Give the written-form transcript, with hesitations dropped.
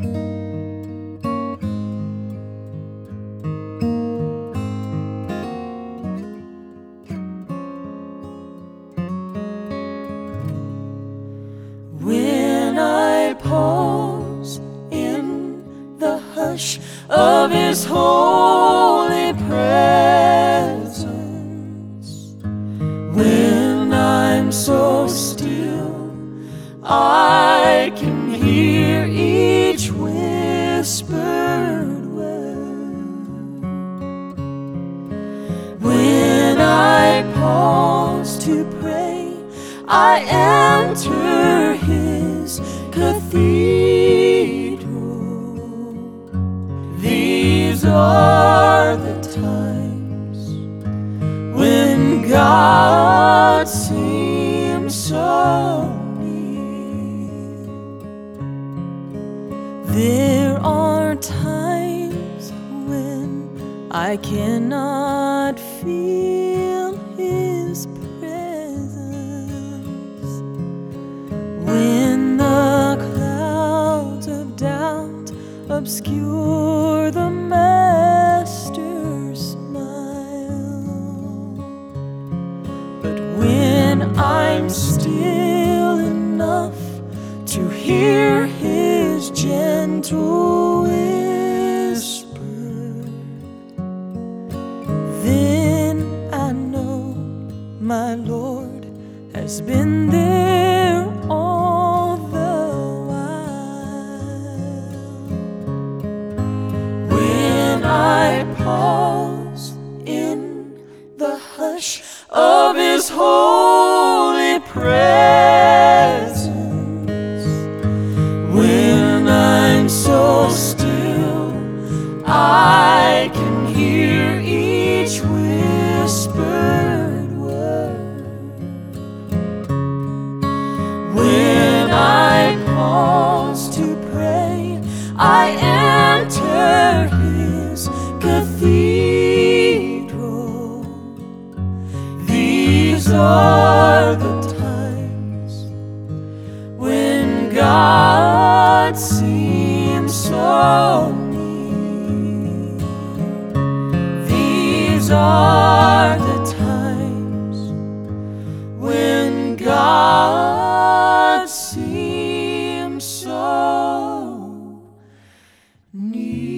When I pause in the hush of His holy presence, when I'm so still I can hear each whispered word, when I pause to pray, I enter His cathedral. These are the times when God seems so near. There are times when I cannot feel His presence, when the clouds of doubt obscure the Master's smile. But when I'm still enough to hear His gentle whisper, then I know my Lord has been there all the while. When I pause in the hush of His holy presence, when I'm so still I can hear each whispered word, when I pause to pray, I enter His cathedral. These are the times when God seems so near. These are the times when God seems so near.